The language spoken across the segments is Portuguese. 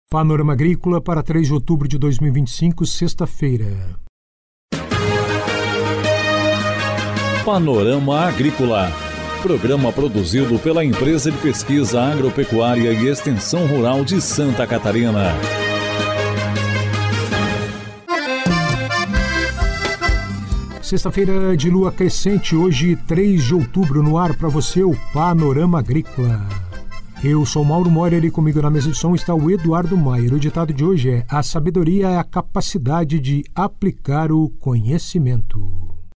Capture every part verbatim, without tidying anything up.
Panorama Agrícola para três de outubro de dois mil e vinte e cinco, sexta-feira. Panorama Agrícola, programa produzido pela Empresa de Pesquisa Agropecuária e Extensão Rural de Santa Catarina. Sexta-feira de lua crescente, hoje três de outubro, no ar para você o Panorama Agrícola. Eu sou Mauro Morer e comigo na mesa de som está o Eduardo Maier. O ditado de hoje é: a sabedoria é a capacidade de aplicar o conhecimento.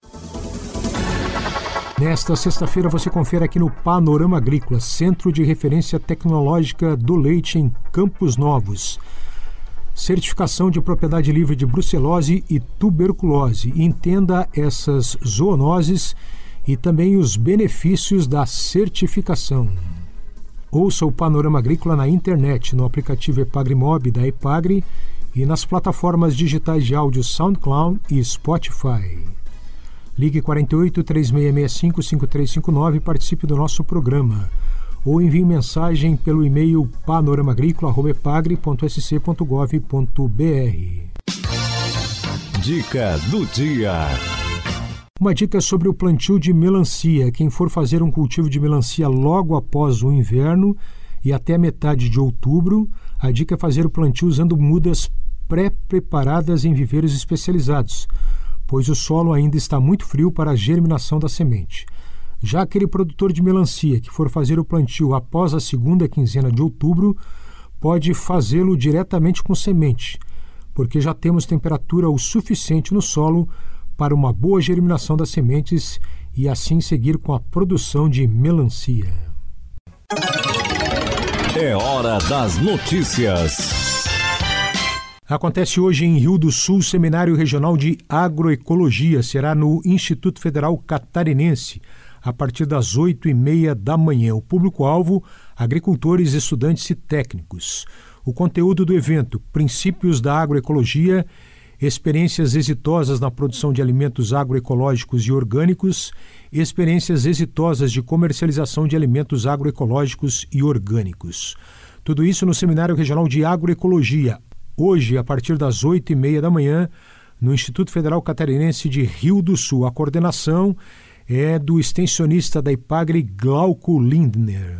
Nesta sexta-feira você confere aqui no Panorama Agrícola, Centro de Referência Tecnológica do Leite em Campos Novos. Certificação de propriedade livre de brucelose e tuberculose. Entenda essas zoonoses e também os benefícios da certificação. Ouça o Panorama Agrícola na internet, no aplicativo EpagriMob da Epagri e nas plataformas digitais de áudio SoundCloud e Spotify. Ligue quarenta e oito, três seis seis cinco, cinco três cinco nove e participe do nosso programa. Ou envie mensagem pelo e-mail panoramaagricola arroba epagri ponto s c ponto gov ponto b r. Dica do dia. Uma dica sobre o plantio de melancia. Quem for fazer um cultivo de melancia logo após o inverno e até a metade de outubro, a dica é fazer o plantio usando mudas pré-preparadas em viveiros especializados, pois o solo ainda está muito frio para a germinação da semente. Já aquele produtor de melancia que for fazer o plantio após a segunda quinzena de outubro, pode fazê-lo diretamente com semente, porque já temos temperatura o suficiente no solo para uma boa germinação das sementes e assim seguir com a produção de melancia. É hora das notícias. Acontece hoje em Rio do Sul o Seminário Regional de Agroecologia. Será no Instituto Federal Catarinense, a partir das oito e meia da manhã. O público-alvo, agricultores, estudantes e técnicos. O conteúdo do evento: princípios da agroecologia, experiências exitosas na produção de alimentos agroecológicos e orgânicos, experiências exitosas de comercialização de alimentos agroecológicos e orgânicos. Tudo isso no Seminário Regional de Agroecologia, hoje, a partir das oito e meia da manhã, no Instituto Federal Catarinense de Rio do Sul. A coordenação é do extensionista da Epagri, Glauco Lindner.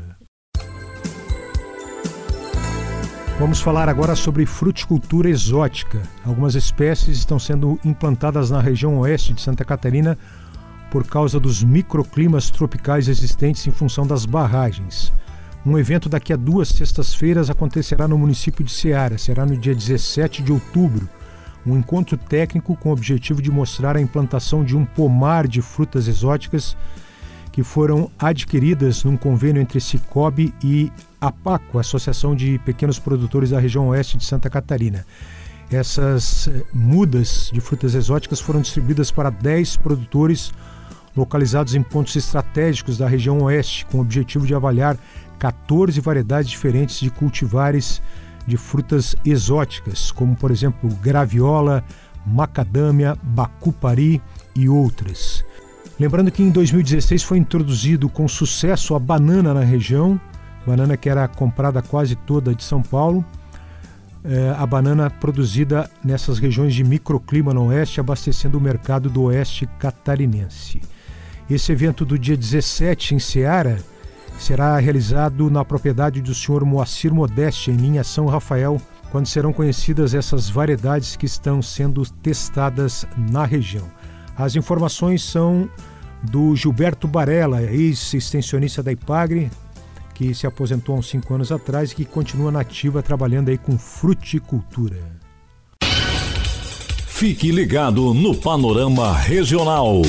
Vamos falar agora sobre fruticultura exótica. Algumas espécies estão sendo implantadas na região oeste de Santa Catarina por causa dos microclimas tropicais existentes em função das barragens. Um evento daqui a duas sextas-feiras acontecerá no município de Ceará. Será no dia dezessete de outubro. Um encontro técnico com o objetivo de mostrar a implantação de um pomar de frutas exóticas que foram adquiridas num convênio entre Cicobi e APACO, Associação de Pequenos Produtores da região oeste de Santa Catarina. Essas mudas de frutas exóticas foram distribuídas para dez produtores localizados em pontos estratégicos da região oeste, com o objetivo de avaliar quatorze variedades diferentes de cultivares de frutas exóticas, como, por exemplo, graviola, macadâmia, bacupari e outras. Lembrando que em dois mil e dezesseis foi introduzido com sucesso a banana na região, banana que era comprada quase toda de São Paulo, é, a banana produzida nessas regiões de microclima no oeste, abastecendo o mercado do oeste catarinense. Esse evento do dia dezessete em Ceará será realizado na propriedade do senhor Moacir Modeste, em linha São Rafael, quando serão conhecidas essas variedades que estão sendo testadas na região. As informações são do Gilberto Barella, ex-extensionista da Epagri, que se aposentou há uns cinco anos atrás e que continua nativa trabalhando aí com fruticultura. Fique ligado no Panorama Regional.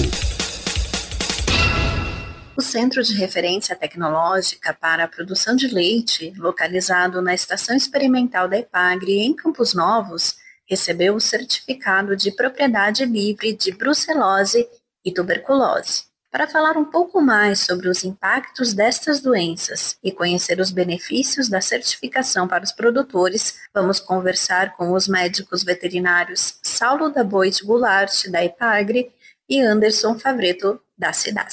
O Centro de Referência Tecnológica para a Produção de Leite, localizado na Estação Experimental da Epagri, em Campos Novos, recebeu o certificado de propriedade livre de brucelose e tuberculose. Para falar um pouco mais sobre os impactos destas doenças e conhecer os benefícios da certificação para os produtores, vamos conversar com os médicos veterinários Saulo da Boit Goulart, da Epagri, e Anderson Favreto, da Cidasc.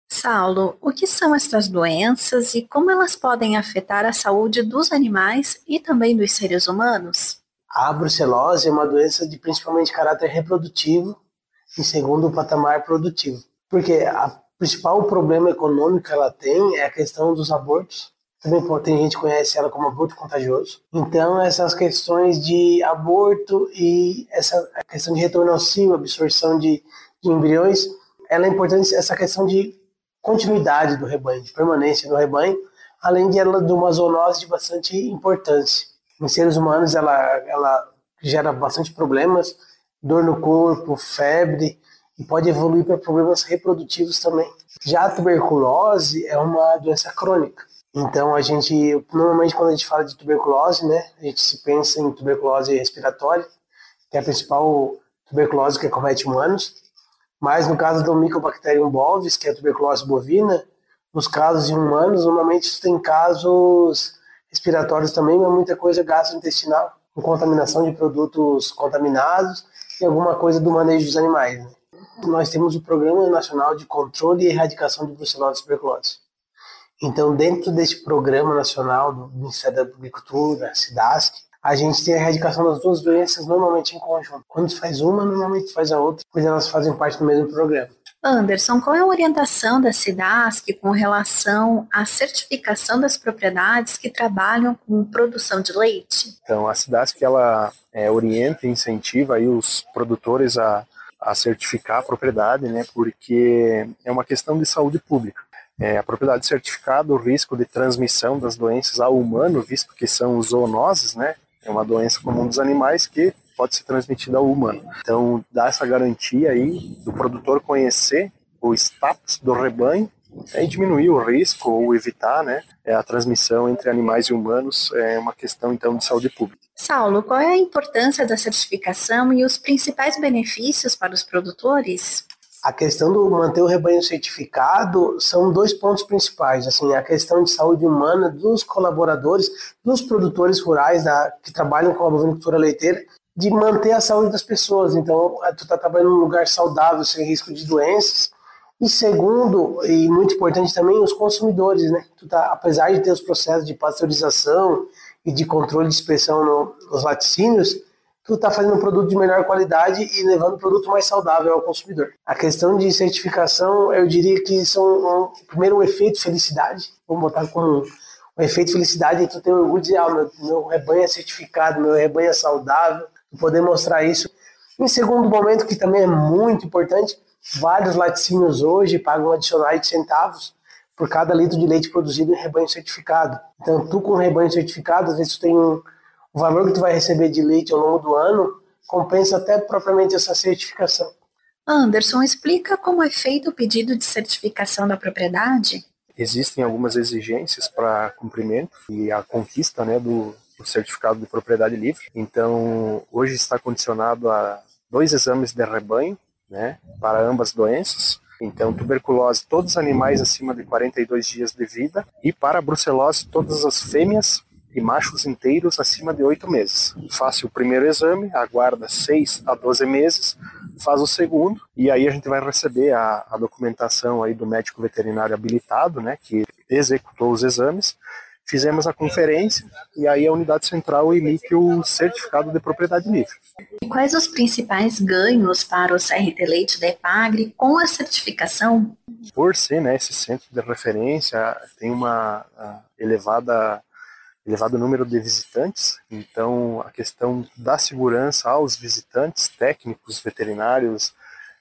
Saulo, o que são estas doenças e como elas podem afetar a saúde dos animais e também dos seres humanos? A brucelose é uma doença de principalmente caráter reprodutivo e segundo o patamar produtivo. Porque o principal problema econômico que ela tem é a questão dos abortos. Também tem gente que conhece ela como aborto contagioso. Então, essas questões de aborto e essa a questão de retorno ao cio, absorção de, de embriões, ela é importante, essa questão de continuidade do rebanho, de permanência no rebanho, além de ela de uma zoonose de bastante importância. Em seres humanos, ela, ela gera bastante problemas, dor no corpo, febre, e pode evoluir para problemas reprodutivos também. Já a tuberculose é uma doença crônica. Então, a gente, normalmente, quando a gente fala de tuberculose, né, a gente se pensa em tuberculose respiratória, que é a principal tuberculose que acomete humanos. Mas no caso do Mycobacterium bovis, que é a tuberculose bovina, nos casos de humanos, normalmente tem casos respiratórios também, mas muita coisa gastrointestinal, com contaminação de produtos contaminados e alguma coisa do manejo dos animais. Né? Nós temos o Programa Nacional de Controle e Erradicação de Brucelose e Tuberculose. Então, dentro desse Programa Nacional do Ministério da Agricultura, SIDASC, a gente tem a erradicação das duas doenças normalmente em conjunto. Quando se faz uma, normalmente faz a outra, pois elas fazem parte do mesmo programa. Anderson, qual é a orientação da SIDASC com relação à certificação das propriedades que trabalham com produção de leite? Então, a SIDASC ela é, orienta e incentiva aí os produtores a, a certificar a propriedade, né, porque é uma questão de saúde pública. É, a propriedade certificada, o risco de transmissão das doenças ao humano, visto que são zoonoses, né, é uma doença comum dos animais que pode ser transmitida ao humano. Então, dá essa garantia aí do produtor conhecer o status do rebanho e diminuir o risco ou evitar, né, a transmissão entre animais e humanos é uma questão, então, de saúde pública. Saulo, qual é a importância da certificação e os principais benefícios para os produtores? A questão do manter o rebanho certificado são dois pontos principais, assim, a questão de saúde humana dos colaboradores, dos produtores rurais da, que trabalham com a bovinocultura leiteira, de manter a saúde das pessoas. Então, tu está trabalhando num lugar saudável, sem risco de doenças. E segundo, e muito importante também, os consumidores, né? Tu tá, apesar de ter os processos de pasteurização e de controle de expressão no, nos laticínios, tu está fazendo um produto de melhor qualidade e levando um produto mais saudável ao consumidor. A questão de certificação, eu diria que são, um, primeiro, o efeito felicidade. Vamos botar como um efeito felicidade, e tu tem orgulho de dizer, ah, meu, meu rebanho é certificado, meu rebanho é saudável, poder mostrar isso. Em segundo momento, que também é muito importante, vários laticínios hoje pagam adicionais de centavos por cada litro de leite produzido em rebanho certificado. Então, tu com rebanho certificado, às vezes tu tem um, o valor que tu vai receber de leite ao longo do ano, compensa até propriamente essa certificação. Anderson, explica como é feito o pedido de certificação da propriedade? Existem algumas exigências para cumprimento e a conquista, né, do o certificado de propriedade livre. Então, hoje está condicionado a dois exames de rebanho, né, para ambas doenças. Então, tuberculose, todos os animais acima de quarenta e dois dias de vida, e para a brucelose, todas as fêmeas e machos inteiros acima de oito meses. Faz o primeiro exame, aguarda seis a doze meses, faz o segundo, e aí a gente vai receber a, a documentação aí do médico veterinário habilitado, né, que executou os exames. Fizemos a conferência e aí a unidade central emite o certificado de propriedade livre. E quais os principais ganhos para o C R T Leite da EPAGRE com a certificação? Por ser, né, esse centro de referência, tem uma elevada, elevado número de visitantes, então a questão da segurança aos visitantes, técnicos, veterinários,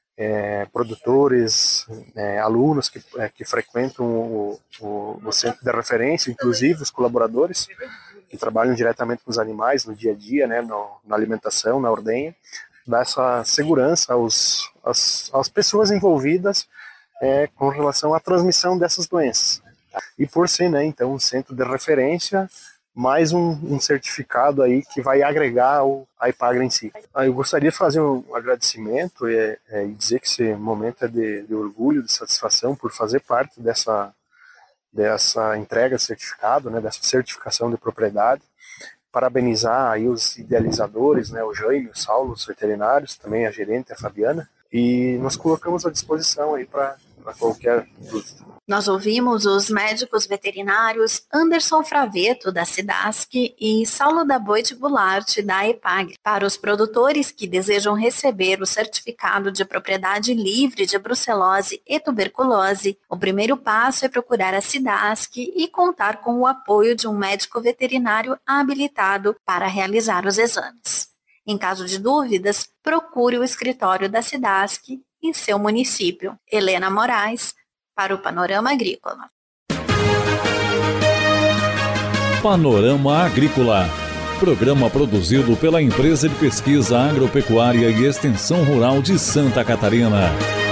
É, produtores, é, alunos que, é, que frequentam o, o, o centro de referência, inclusive os colaboradores que trabalham diretamente com os animais no dia a dia, né, no, na alimentação, na ordenha, dá essa segurança aos, às, às pessoas envolvidas é, com relação à transmissão dessas doenças. E por ser, né, então, um centro de referência, mais um, um certificado aí que vai agregar ao, a EPAGRE em si. Ah, eu gostaria de fazer um agradecimento e, é, e dizer que esse momento é de, de orgulho, de satisfação por fazer parte dessa, dessa entrega de certificado, né, dessa certificação de propriedade. Parabenizar aí os idealizadores, né, o Jaime, o Saulo, os veterinários, também a gerente, a Fabiana, e nos colocamos à disposição aí para para qualquer dúvida. Nós ouvimos os médicos veterinários Anderson Fraveto, da Cidasc, e Saulo da Boite Goulart, da EPAGRE. Para os produtores que desejam receber o certificado de propriedade livre de brucelose e tuberculose, o primeiro passo é procurar a Cidasc e contar com o apoio de um médico veterinário habilitado para realizar os exames. Em caso de dúvidas, procure o escritório da Cidasc em seu município. Helena Moraes, para o Panorama Agrícola. Panorama Agrícola. Programa produzido pela Empresa de Pesquisa Agropecuária e Extensão Rural de Santa Catarina.